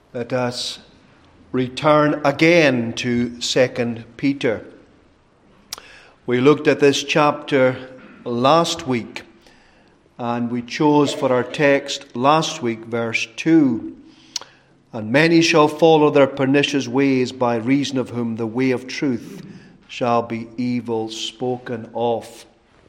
Let us return again to 2 Peter. We looked at this chapter last week, and we chose for our text last week verse 2. And many shall follow their pernicious ways, by reason of whom the way of truth shall be evil spoken of.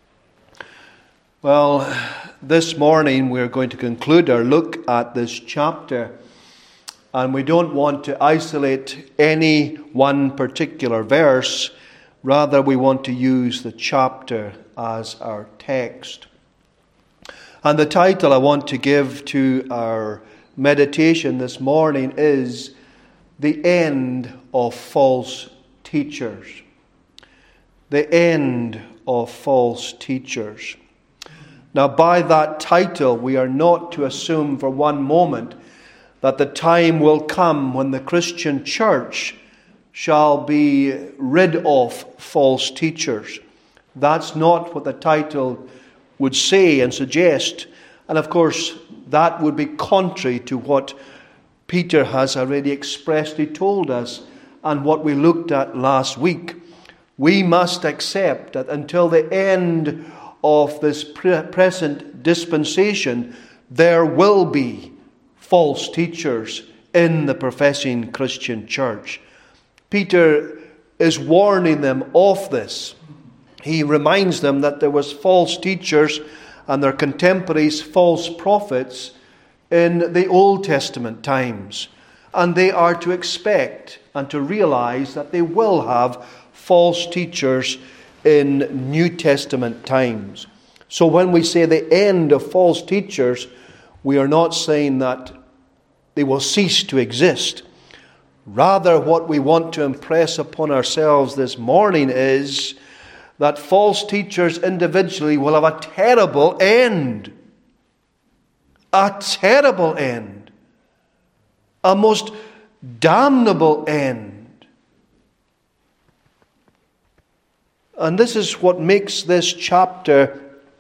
Well, this morning we're going to conclude our look at this chapter. And we don't want to isolate any one particular verse. Rather, we want to use the chapter as our text. And the title I want to give to our meditation this morning is The End of False Teachers. The End of False Teachers. Now, by that title, we are not to assume for one moment that the time will come when the Christian church shall be rid of false teachers. That's not what the title would say and suggest. And of course, that would be contrary to what Peter has already expressly told us and what we looked at last week. We must accept that until the end of this present dispensation, there will be false teachers in the professing Christian church. Peter is warning them of this. He reminds them that there was false teachers and their contemporaries, false prophets, in the Old Testament times. And they are to expect and to realize that they will have false teachers in New Testament times. So when we say the end of false teachers, we are not saying that they will cease to exist. Rather, what we want to impress upon ourselves this morning is that false teachers individually will have a terrible end. A terrible end. A most damnable end. And this is what makes this chapter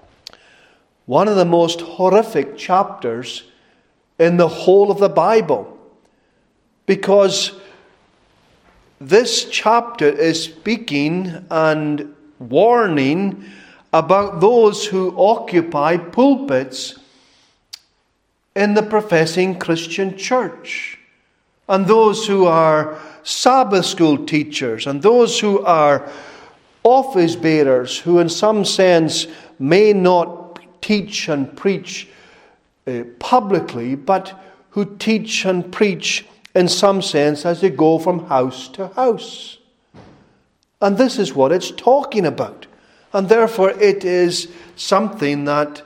one of the most horrific chapters in the whole of the Bible. Because this chapter is speaking and warning about those who occupy pulpits in the professing Christian church, and those who are Sabbath school teachers, and those who are office bearers, who in some sense may not teach and preach publicly, but who teach and preach in some sense as they go from house to house. And this is what it's talking about. And therefore it is something that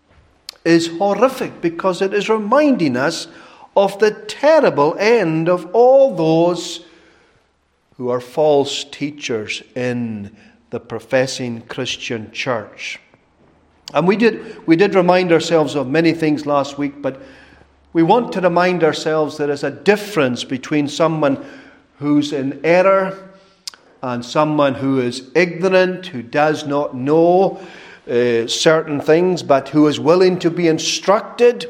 is horrific, because it is reminding us of the terrible end of all those who are false teachers in the professing Christian church. And we did remind ourselves of many things last week, but we want to remind ourselves there is a difference between someone who's in error and someone who is ignorant, who does not know certain things, but who is willing to be instructed.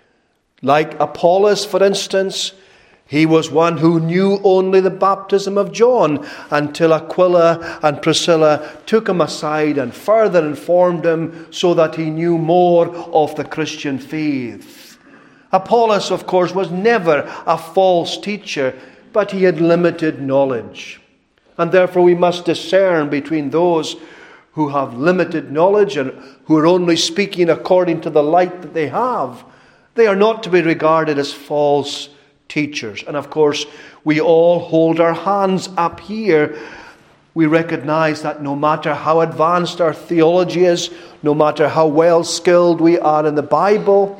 Like Apollos, for instance. He was one who knew only the baptism of John until Aquila and Priscilla took him aside and further informed him so that he knew more of the Christian faith. Apollos, of course, was never a false teacher, but he had limited knowledge. And therefore we must discern between those who have limited knowledge and who are only speaking according to the light that they have. They are not to be regarded as false teachers. And of course, we all hold our hands up here. We recognize that no matter how advanced our theology is, no matter how well skilled we are in the Bible,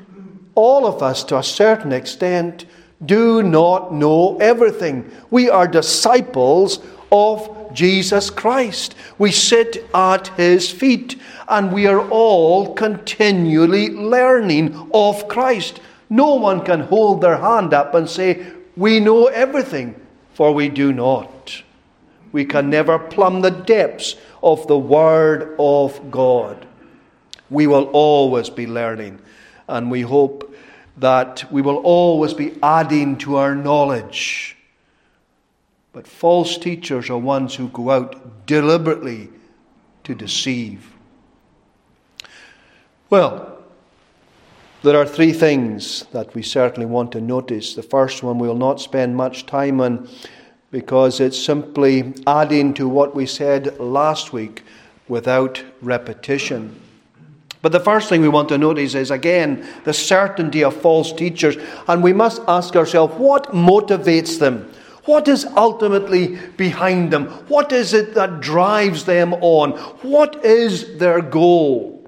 all of us, to a certain extent, do not know everything. We are disciples of Jesus Christ. We sit at his feet, and we are all continually learning of Christ. No one can hold their hand up and say, we know everything, for we do not. We can never plumb the depths of the Word of God. We will always be learning, and we hope that we will always be adding to our knowledge. But false teachers are ones who go out deliberately to deceive. Well, there are three things that we certainly want to notice. The first one we will not spend much time on because it's simply adding to what we said last week without repetition. But the first thing we want to notice is, again, the certainty of false teachers. And we must ask ourselves, what motivates them? What is ultimately behind them? What is it that drives them on? What is their goal?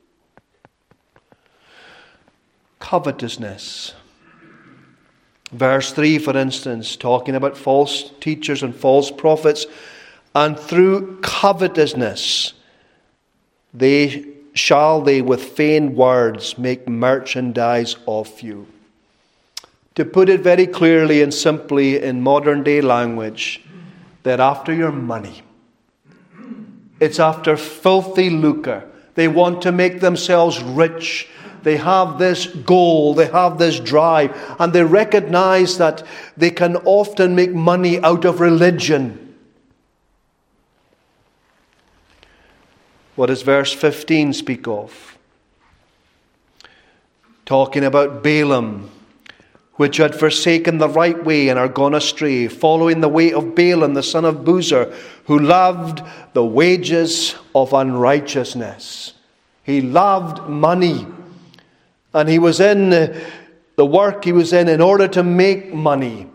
Covetousness. Verse 3, for instance, talking about false teachers and false prophets. And through covetousness, they with feigned words make merchandise of you. To put it very clearly and simply in modern day language, they're after your money. It's after filthy lucre. They want to make themselves rich. They have this goal, they have this drive, and they recognize that they can often make money out of religion. What does verse 15 speak of? Talking about Balaam, which had forsaken the right way and are gone astray, following the way of Balaam, the son of Buzur, who loved the wages of unrighteousness. He loved money. And he was in the work he was in order to make money.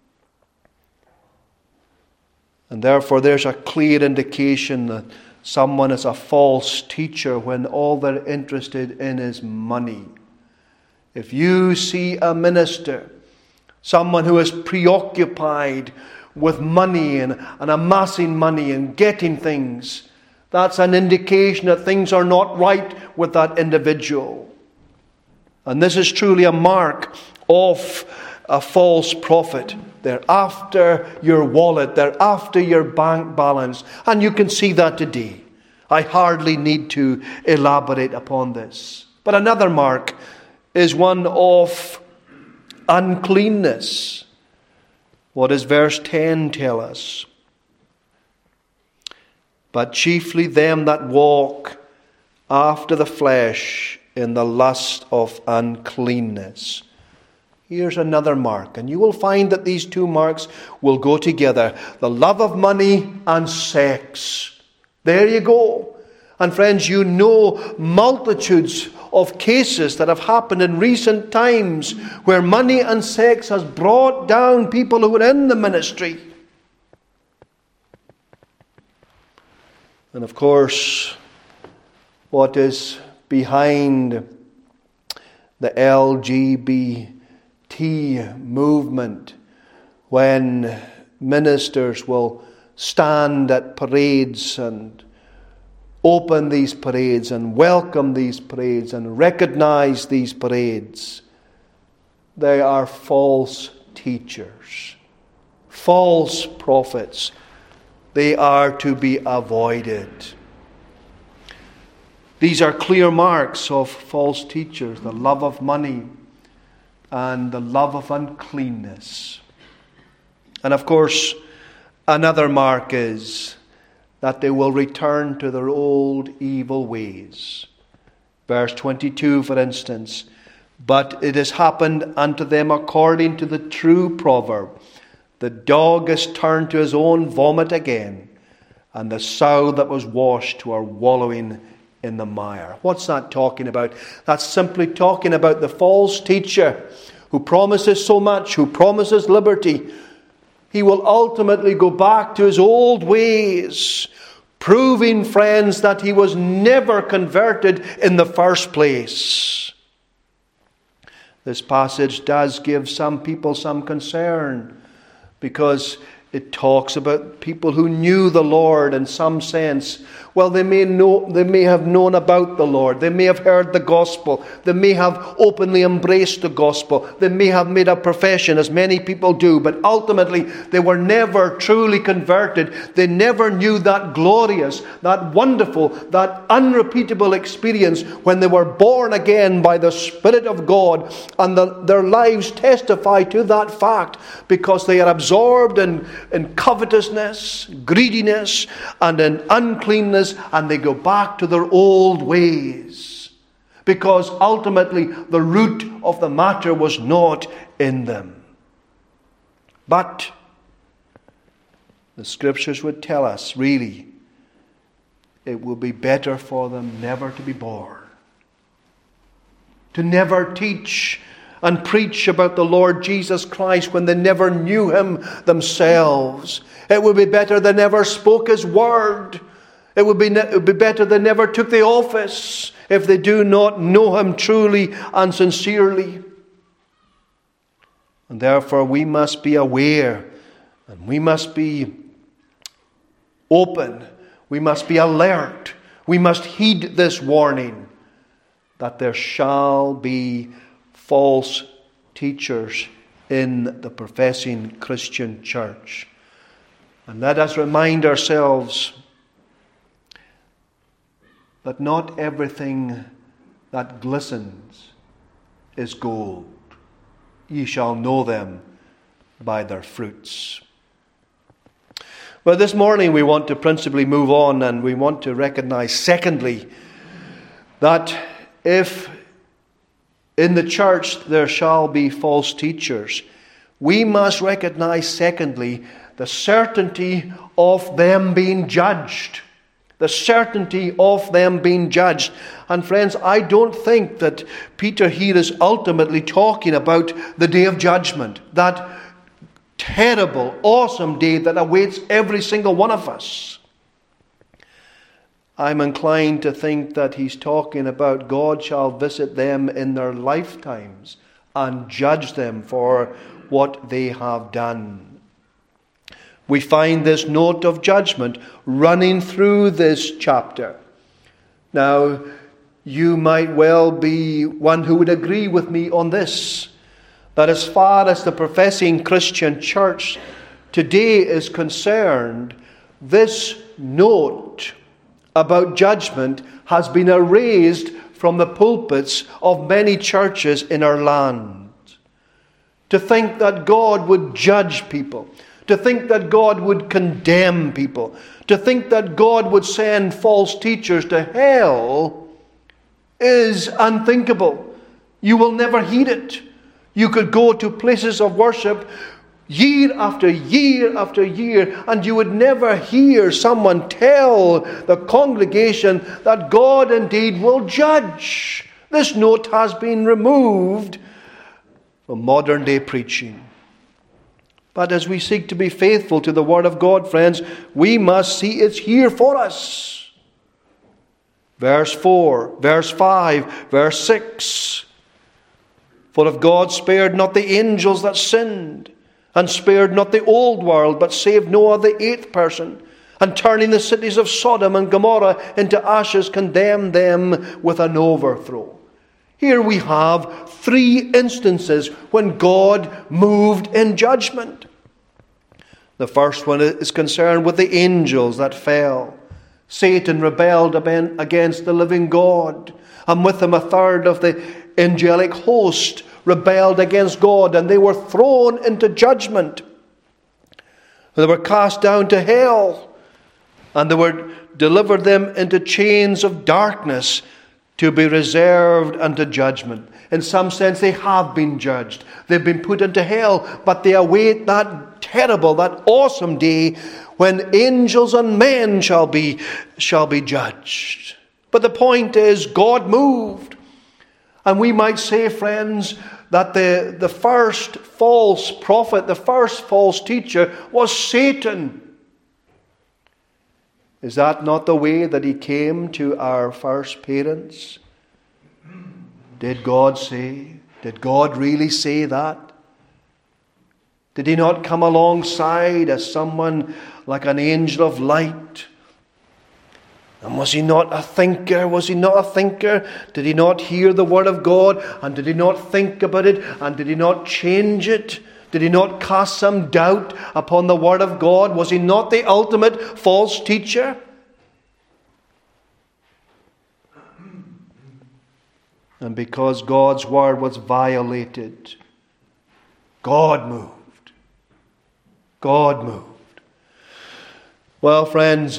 And therefore there's a clear indication that someone is a false teacher when all they're interested in is money. If you see a minister, someone who is preoccupied with money and amassing money and getting things, that's an indication that things are not right with that individual. And this is truly a mark of a false prophet. They're after your wallet. They're after your bank balance. And you can see that today. I hardly need to elaborate upon this. But another mark is one of uncleanness. What does verse 10 tell us? But chiefly them that walk after the flesh in the lust of uncleanness. Here's another mark, and you will find that these two marks will go together. The love of money and sex. There you go. And friends, you know multitudes of cases that have happened in recent times where money and sex has brought down people who were in the ministry. And of course, what is behind the LGBT movement when ministers will stand at parades and open these parades and welcome these parades and recognize these parades. They are false teachers, false prophets. They are to be avoided. These are clear marks of false teachers, the love of money and the love of uncleanness. And of course, another mark is that they will return to their old evil ways. Verse 22, for instance, but it has happened unto them according to the true proverb. The dog is turned to his own vomit again, and the sow that was washed to her wallowing in the mire. What's that talking about? That's simply talking about the false teacher who promises so much, who promises liberty. He will ultimately go back to his old ways, proving, friends, that he was never converted in the first place. This passage does give some people some concern because it talks about people who knew the Lord in some sense Well, they may have known about the Lord. They may have heard the gospel. They may have openly embraced the gospel. They may have made a profession, as many people do, but ultimately they were never truly converted. They never knew that glorious, that wonderful, that unrepeatable experience when they were born again by the Spirit of God, and their lives testify to that fact, because they are absorbed in covetousness, greediness, and in uncleanness, and they go back to their old ways, because ultimately the root of the matter was not in them. But the Scriptures would tell us, really, it will be better for them never to be born, to never teach and preach about the Lord Jesus Christ when they never knew Him themselves. It would be better they never spoke His word. It would be better they never took the office if they do not know Him truly and sincerely. And therefore we must be aware, and we must be open, we must be alert, we must heed this warning that there shall be false teachers in the professing Christian church. And let us remind ourselves that not everything that glistens is gold. Ye shall know them by their fruits. Well, this morning we want to principally move on, and we want to recognize, secondly, that if in the church there shall be false teachers, we must recognize, secondly, the certainty of them being judged. The certainty of them being judged. And friends, I don't think that Peter here is ultimately talking about the day of judgment, that terrible, awesome day that awaits every single one of us. I'm inclined to think that he's talking about God shall visit them in their lifetimes and judge them for what they have done. We find this note of judgment running through this chapter. Now, you might well be one who would agree with me on this, that as far as the professing Christian church today is concerned, this note about judgment has been erased from the pulpits of many churches in our land. To think that God would judge people, to think that God would condemn people, to think that God would send false teachers to hell is unthinkable. You will never heed it. You could go to places of worship year after year after year, and you would never hear someone tell the congregation that God indeed will judge. This note has been removed from modern day preaching. But as we seek to be faithful to the Word of God, friends, we must see it's here for us. Verse 4, verse 5, verse 6. For if God spared not the angels that sinned, and spared not the old world, but saved Noah the eighth person, and turning the cities of Sodom and Gomorrah into ashes, condemned them with an overthrow. Here we have 3 instances when God moved in judgment. The first one is concerned with the angels that fell. Satan rebelled against the living God, and with him a third of the angelic host rebelled against God, and they were thrown into judgment. They were cast down to hell, and they were delivered them into chains of darkness to be reserved unto judgment. In some sense, they have been judged. They've been put into hell, but they await that terrible, that awesome day when angels and men shall be judged. But the point is, God moved. And we might say, friends, that the first false prophet, the first false teacher was Satan. Is that not the way that he came to our first parents? Did God say? Did God really say that? Did he not come alongside as someone like an angel of light And was he not a thinker? Was he not a thinker? Did he not hear the word of God? And did he not think about it? And did he not change it? Did he not cast some doubt upon the word of God? Was he not the ultimate false teacher? And because God's word was violated, God moved. God moved. Well, friends,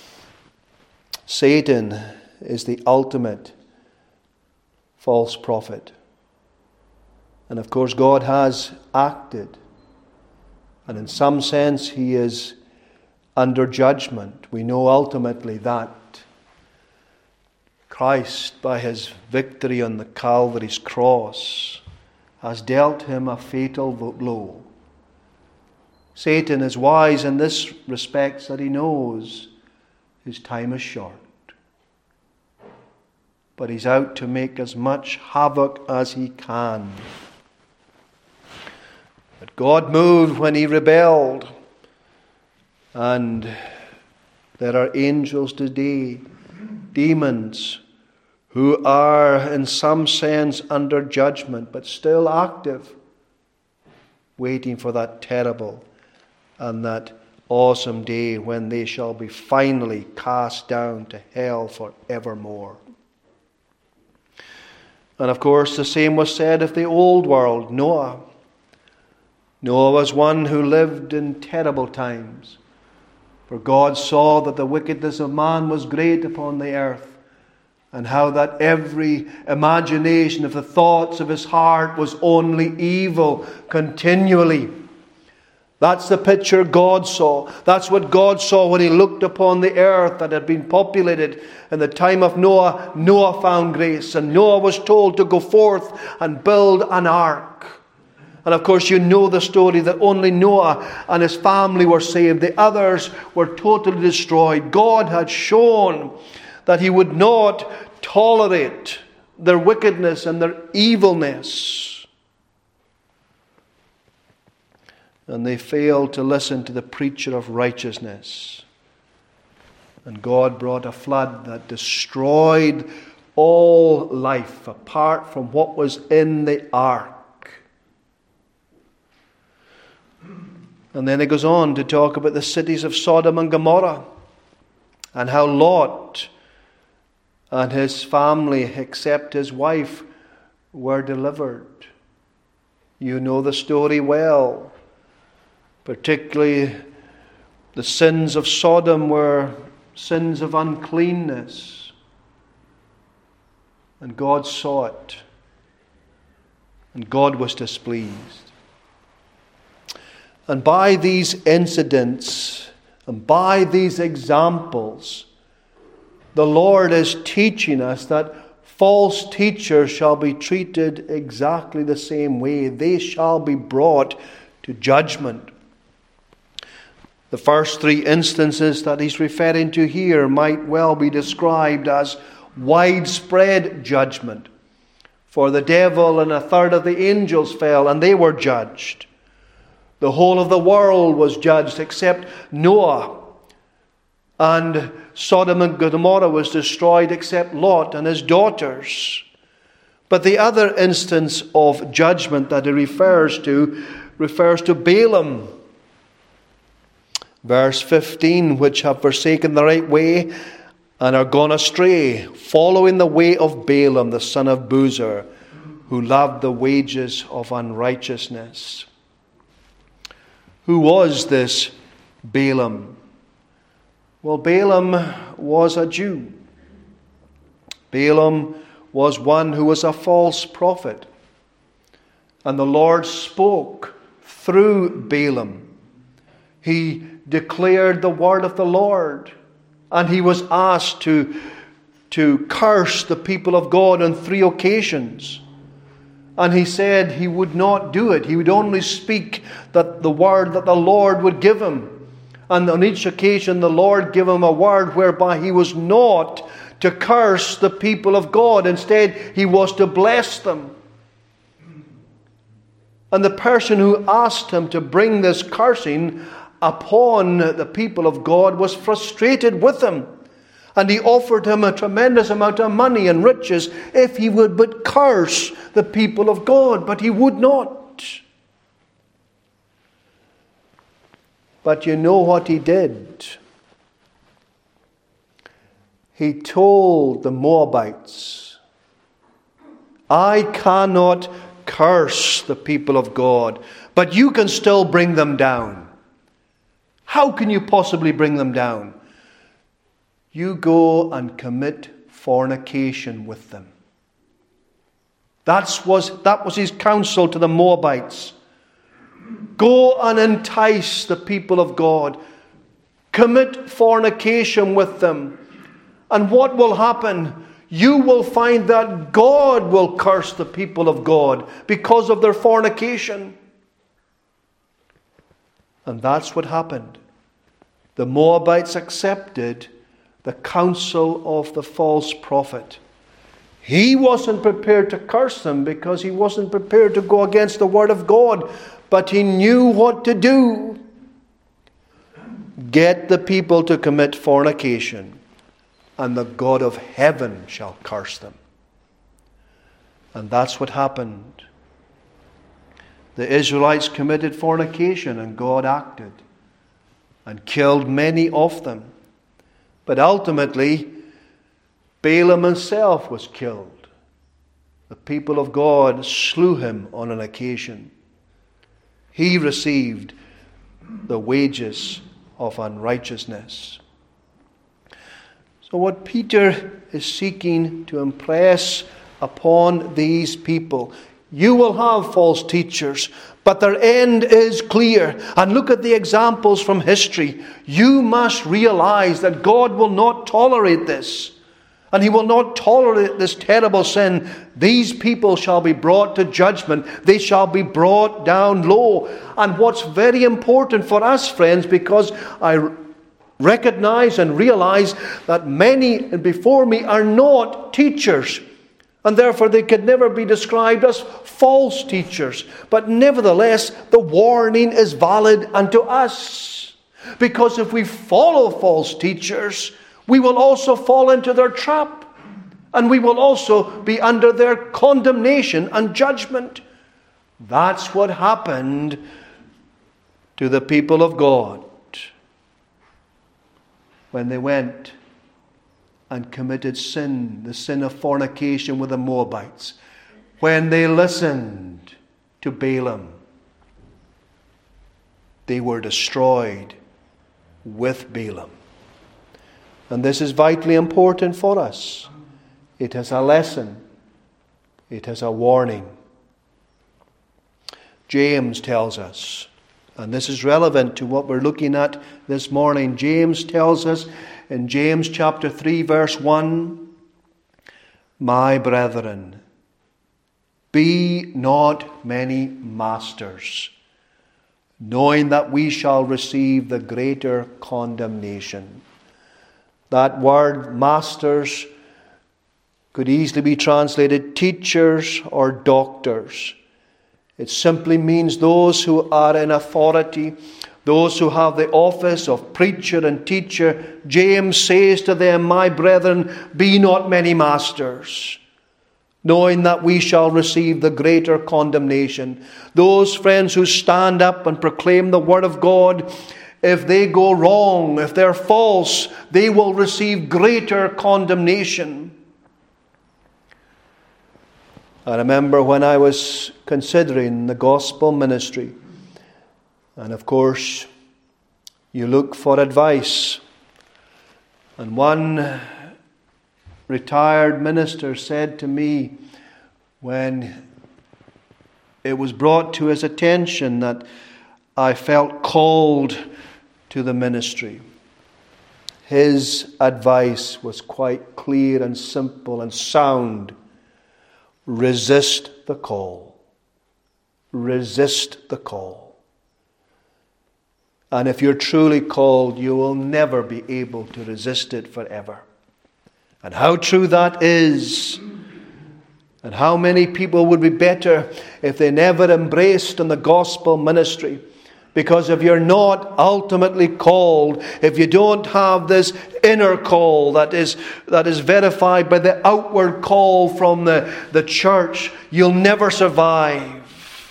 Satan is the ultimate false prophet. And of course, God has acted. And in some sense, he is under judgment. We know ultimately that Christ, by his victory on the Calvary's cross, has dealt him a fatal blow. Satan is wise in this respect that he knows his time is short. But he's out to make as much havoc as he can. But God moved when he rebelled. And there are angels today, demons, who are in some sense under judgment, but still active, waiting for that terrible and that awesome day when they shall be finally cast down to hell forevermore. And of course, the same was said of the old world, Noah. Noah was one who lived in terrible times. For God saw that the wickedness of man was great upon the earth, and how that every imagination of the thoughts of his heart was only evil continually. That's the picture God saw. That's what God saw when he looked upon the earth that had been populated. In the time of Noah, Noah found grace, and Noah was told to go forth and build an ark. And of course, you know the story that only Noah and his family were saved. The others were totally destroyed. God had shown that he would not tolerate their wickedness and their evilness. And they failed to listen to the preacher of righteousness. And God brought a flood that destroyed all life apart from what was in the ark. And then it goes on to talk about the cities of Sodom and Gomorrah, and how Lot and his family, except his wife, were delivered. You know the story well. Particularly the sins of Sodom were sins of uncleanness. And God saw it. And God was displeased. And by these incidents and by these examples, the Lord is teaching us that false teachers shall be treated exactly the same way. They shall be brought to judgment. The first three instances that he's referring to here might well be described as widespread judgment. For the devil and a third of the angels fell, and they were judged. The whole of the world was judged except Noah. And Sodom and Gomorrah was destroyed except Lot and his daughters. But the other instance of judgment that he refers to Balaam. Verse 15, which have forsaken the right way and are gone astray, following the way of Balaam, the son of Buzur, who loved the wages of unrighteousness. Who was this Balaam? Well, Balaam was a Jew. Balaam was one who was a false prophet. And the Lord spoke through Balaam. He declared the word of the Lord. And he was asked to curse the people of God on 3 occasions. And he said he would not do it. He would only speak the word that the Lord would give him. And on each occasion the Lord gave him a word whereby he was not to curse the people of God. Instead, he was to bless them. And the person who asked him to bring this cursing upon the people of God was frustrated with him. And he offered him a tremendous amount of money and riches if he would but curse the people of God. But he would not. But you know what he did? He told the Moabites, I cannot curse the people of God, but you can still bring them down. How can you possibly bring them down? You go and commit fornication with them. That was his counsel to the Moabites. Go and entice the people of God. Commit fornication with them. And what will happen? You will find that God will curse the people of God because of their fornication. And that's what happened. The Moabites accepted the counsel of the false prophet. He wasn't prepared to curse them because he wasn't prepared to go against the word of God, but he knew what to do. Get the people to commit fornication, and the God of heaven shall curse them. And that's what happened. The Israelites committed fornication, and God acted and killed many of them. But ultimately, Balaam himself was killed. The people of God slew him on an occasion. He received the wages of unrighteousness. So what Peter is seeking to impress upon these people, you will have false teachers, but their end is clear. And look at the examples from history. You must realize that God will not tolerate this. And he will not tolerate this terrible sin. These people shall be brought to judgment. They shall be brought down low. And what's very important for us, friends, because I recognize and realize that many before me are not teachers. And therefore they could never be described as false teachers. But nevertheless, the warning is valid unto us. Because if we follow false teachers, we will also fall into their trap. And we will also be under their condemnation and judgment. That's what happened to the people of God when they went and committed sin, the sin of fornication with the Moabites. When they listened to Balaam, they were destroyed with Balaam. And this is vitally important for us. It has a lesson. It has a warning. James tells us, and this is relevant to what we're looking at this morning. James tells us in James chapter 3 verse 1, my brethren, be not many masters, knowing that we shall receive the greater condemnation. That word masters could easily be translated teachers or doctors. It simply means those who are in authority, those who have the office of preacher and teacher. James says to them, my brethren, be not many masters, knowing that we shall receive the greater condemnation. Those friends who stand up and proclaim the word of God, if they go wrong, if they're false, they will receive greater condemnation. I remember when I was considering the gospel ministry, and of course, you look for advice. And one retired minister said to me when it was brought to his attention that I felt called to the ministry, his advice was quite clear and simple and sound. Resist the call. Resist the call. And if you're truly called, you will never be able to resist it forever. And how true that is. And how many people would be better if they never embraced in the gospel ministry. Because if you're not ultimately called, if you don't have this inner call that is verified by the outward call from the church, you'll never survive.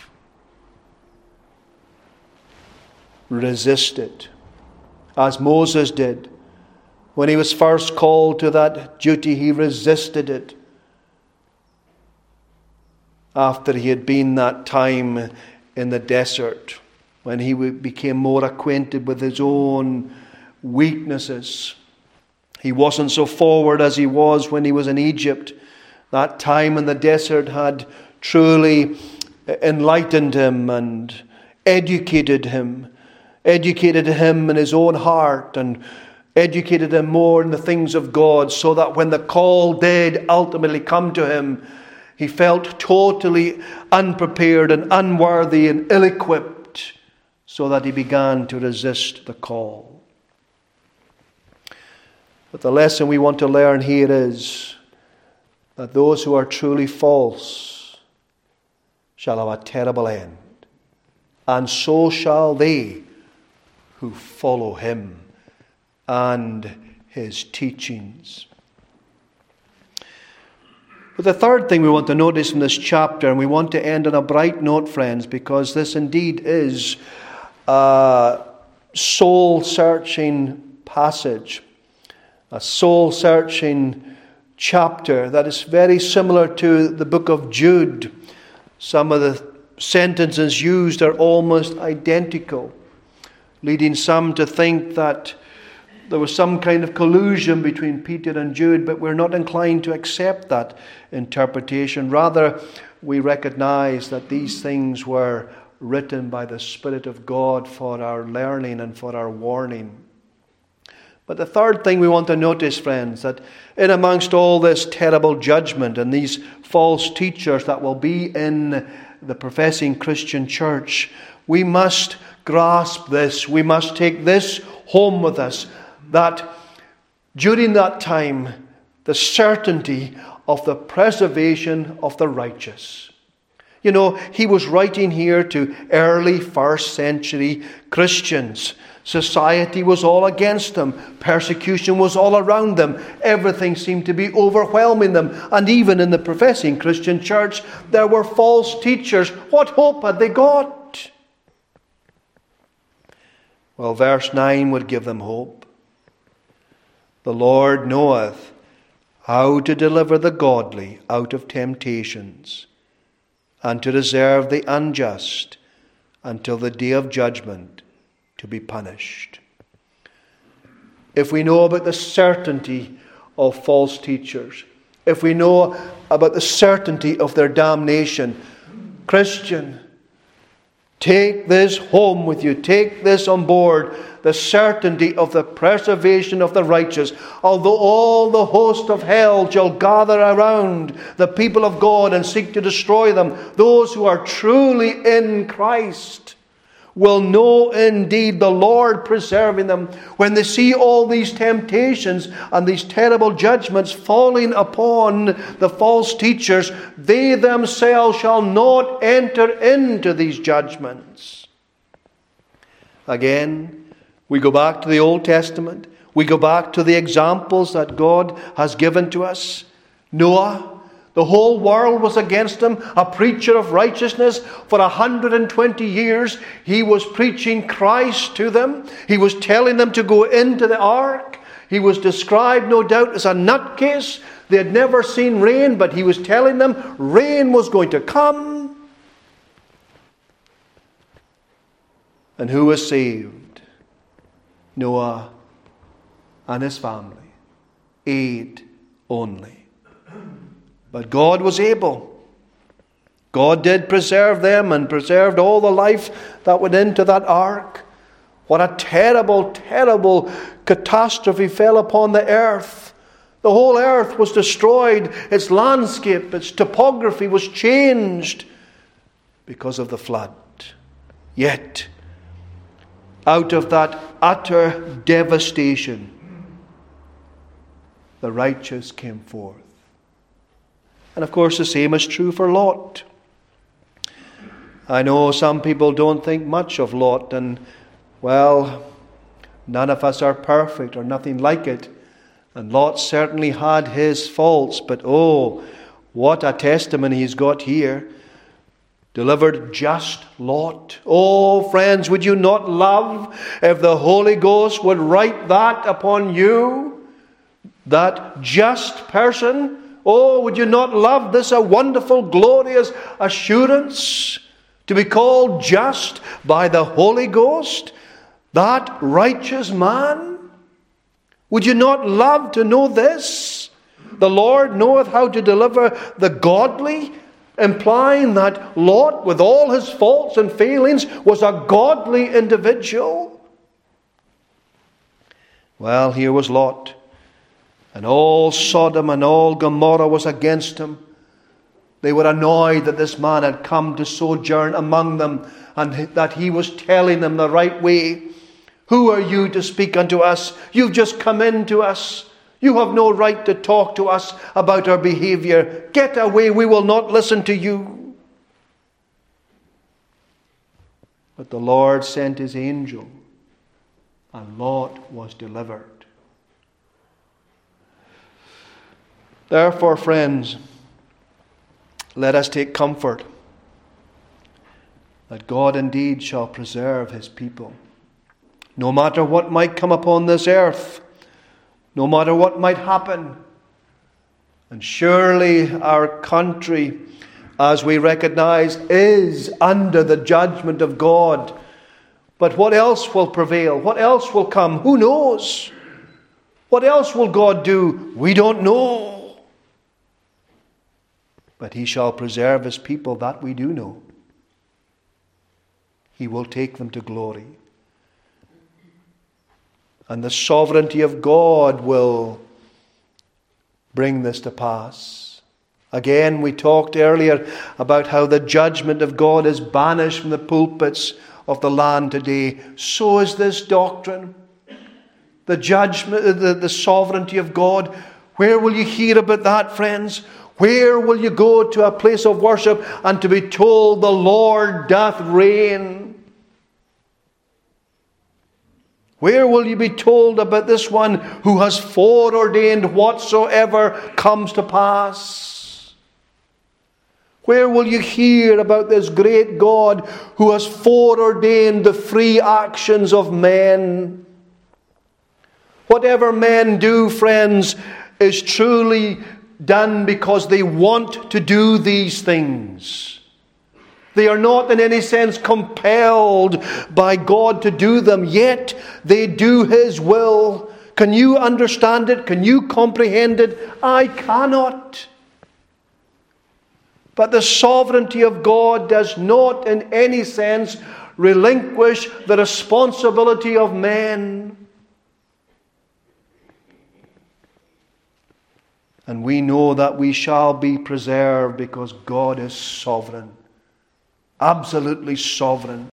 Resist it, as Moses did. When he was first called to that duty, he resisted it. After he had been that time in the desert, when he became more acquainted with his own weaknesses. He wasn't so forward as he was when he was in Egypt. That time in the desert had truly enlightened him and educated him in his own heart and educated him more in the things of God, so that when the call did ultimately come to him, he felt totally unprepared and unworthy and ill-equipped, so that he began to resist the call. But the lesson we want to learn here is that those who are truly false shall have a terrible end, and so shall they who follow him and his teachings. But the third thing we want to notice in this chapter, and we want to end on a bright note, friends, because this indeed is a soul-searching passage, a soul-searching chapter that is very similar to the book of Jude. Some of the sentences used are almost identical, leading some to think that there was some kind of collusion between Peter and Jude, but we're not inclined to accept that interpretation. Rather, we recognize that these things were written by the Spirit of God for our learning and for our warning. But the third thing we want to notice, friends, that in amongst all this terrible judgment and these false teachers that will be in the professing Christian church, we must grasp this. We must take this home with us, that during that time, the certainty of the preservation of the righteous. You know, he was writing here to early first century Christians. Society was all against them. Persecution was all around them. Everything seemed to be overwhelming them. And even in the professing Christian church, there were false teachers. What hope had they got? Well, verse 9 would give them hope. The Lord knoweth how to deliver the godly out of temptations, and to reserve the unjust until the day of judgment to be punished. If we know about the certainty of false teachers, if we know about the certainty of their damnation, Christian, take this home with you. Take this on board. The certainty of the preservation of the righteous. Although all the host of hell shall gather around the people of God and seek to destroy them, those who are truly in Christ will know indeed the Lord preserving them. When they see all these temptations and these terrible judgments falling upon the false teachers, they themselves shall not enter into these judgments. Again, we go back to the Old Testament. We go back to the examples that God has given to us. Noah, the whole world was against him, a preacher of righteousness. For 120 years, he was preaching Christ to them. He was telling them to go into the ark. He was described, no doubt, as a nutcase. They had never seen rain, but he was telling them rain was going to come. And who was saved? Noah and his family. 8 only. But God was able. God did preserve them and preserved all the life that went into that ark. What a terrible, terrible catastrophe fell upon the earth. The whole earth was destroyed. Its landscape, its topography was changed because of the flood. Yet, out of that utter devastation, the righteous came forth. And of course the same is true for Lot. I know some people don't think much of Lot, and, well, none of us are perfect or nothing like it. And Lot certainly had his faults, but oh, what a testimony he's got here. Delivered just Lot. Oh, friends, would you not love if the Holy Ghost would write that upon you? That just person? Oh, would you not love this a wonderful, glorious assurance to be called just by the Holy Ghost? That righteous man? Would you not love to know this? The Lord knoweth how to deliver the godly, implying that Lot, with all his faults and failings, was a godly individual. Well, here was Lot, and all Sodom and all Gomorrah was against him. They were annoyed that this man had come to sojourn among them, and that he was telling them the right way. Who are you to speak unto us? You've just come in to us. You have no right to talk to us about our behavior. Get away, we will not listen to you. But the Lord sent his angel, and Lot was delivered. Therefore, friends, let us take comfort that God indeed shall preserve his people. No matter what might come upon this earth, no matter what might happen. And surely our country, as we recognize, is under the judgment of God. But what else will prevail? What else will come? Who knows? What else will God do? We don't know. But he shall preserve his people, that we do know. He will take them to glory. And the sovereignty of God will bring this to pass. Again, we talked earlier about how the judgment of God is banished from the pulpits of the land today. So is this doctrine. The judgment, the sovereignty of God. Where will you hear about that, friends? Where will you go to a place of worship and to be told the Lord doth reign? Where will you be told about this one who has foreordained whatsoever comes to pass? Where will you hear about this great God who has foreordained the free actions of men? Whatever men do, friends, is truly done because they want to do these things. They are not in any sense compelled by God to do them, yet they do his will. Can you understand it? Can you comprehend it? I cannot. But the sovereignty of God does not in any sense relinquish the responsibility of men. And we know that we shall be preserved because God is sovereign. Absolutely sovereign.